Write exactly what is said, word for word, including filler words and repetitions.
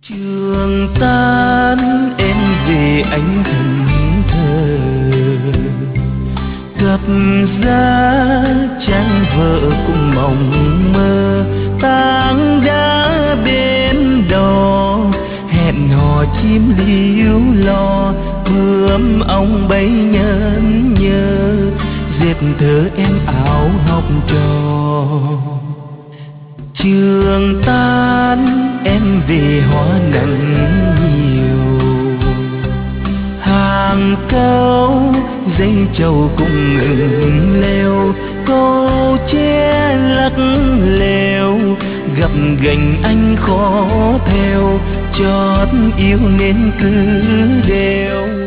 Trường tan em về anh thần thờ, gặp giá trang vợ cùng mộng mơ, tang đã bên đò hẹn hò chim líu lo, bướm ong bay nhẫn nhơ dệt thơ em áo học trò. Trường tan em về hoa nắng nhiều, hàng câu dây trầu cùng ngừng leo, câu che lắc lèo gặp gành anh khó theo, chót yêu nên cứ đeo.